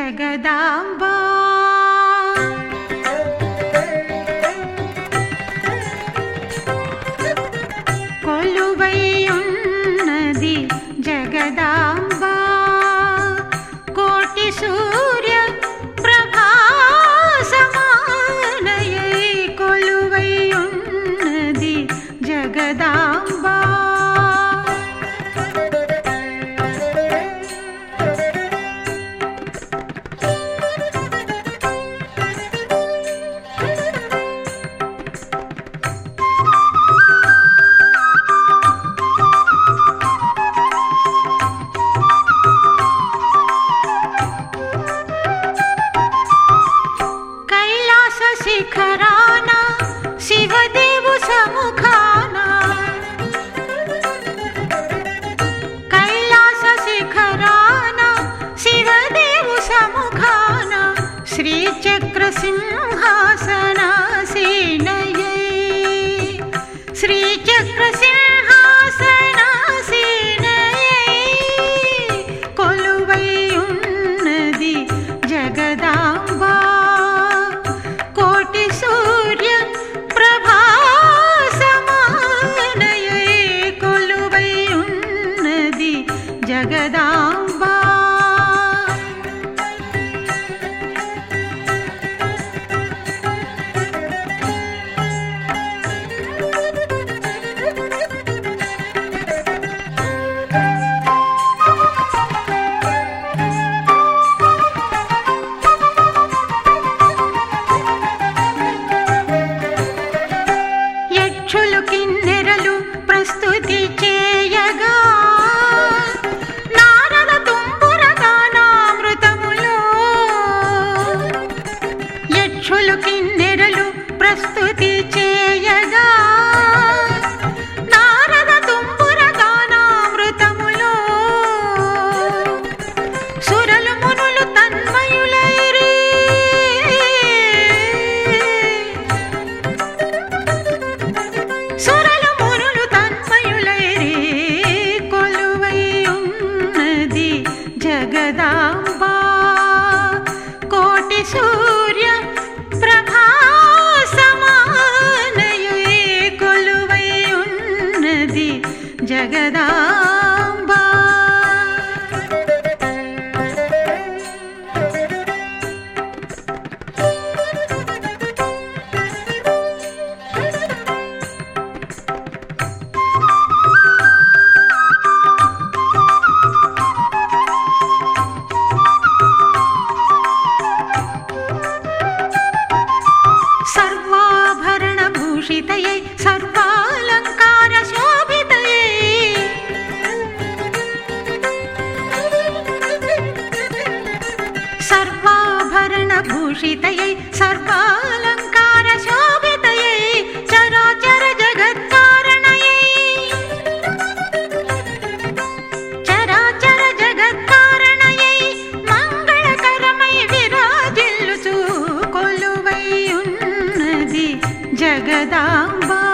జగదాంబా కొలువైయున్నది జగదాంబా కోటి సూర్య ప్రభాసమానయై కొలువైయున్నది జగదాంబా शिखराना शिवदेव समुखाना कैलास शिखराना शिवदेव समुखाना श्रीचक्र सिंहासनासीनयै श्रीचक्र सिंहासनासीनयै కొలువైయున్నది జగదాంబా జగదాంబా యక్షులు కిన్నెరలు ప్రస్తుతి చేయగా కిన్నెరలు ప్రస్తుతి చేయగా నారద తుంపుర గానామృతములో సురలు మునులు తన్మయులైరి సురలు మునులు తన్మయులైరి కొలువైయున్నది జగదాంబా కోటి సూర్య ప్రభాసమానయై కొలువైయున్నది జగదాంబా सर्वाभरणभूषितयै सर्वालङ्कारशोभितयै सर्वाभरणभूषितयै सर्वालङ्कारशोभितयै चराचर जगत्कारणयै चराचर जगत्कारणयै मङ्गलकरमै विराजिल्लुचु కొలువైయున్నది జగదాంబా